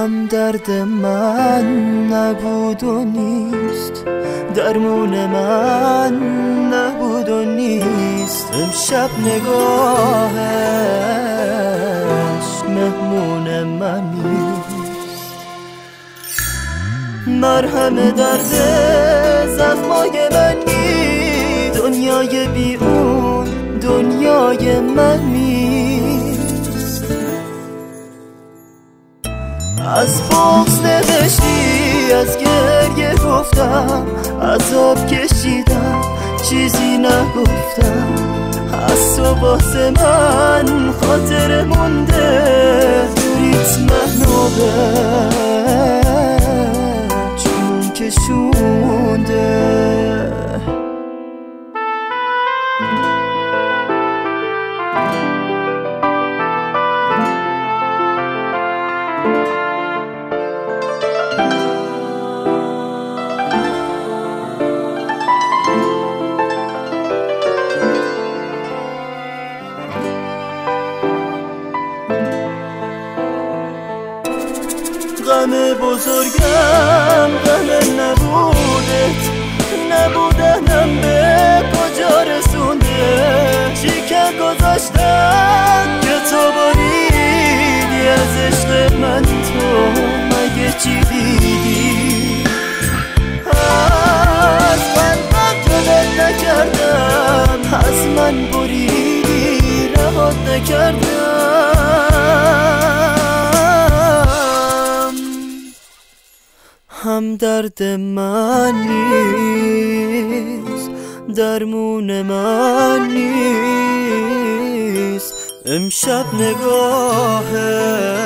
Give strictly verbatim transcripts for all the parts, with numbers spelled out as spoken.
هم درد من نبود و نیست، درمون من نبود و نیست. امشب نگاهش مهمون من نیست. مرهم درد زخمای من نیست، دنیای بی اون دنیای من نیست. از بغض نوشتی، از گریه گفتم، عذاب کشیدم چیزی نگفتم. از تو واسه من خاطر مونده، ریتم نوبه چون کشونده. غم بزرگم غم نبودت، نبودنم به کجا رسونده. چی که گذاشتم که تو بریدی از عشق من، تو مگه چی دیدی؟ از من جلت نکردم، از من بریدی رهات نکردم. هم درد من نیست، درمون من نیست. امشب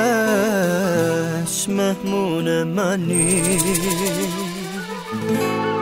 نگاهش مهمون من نیست.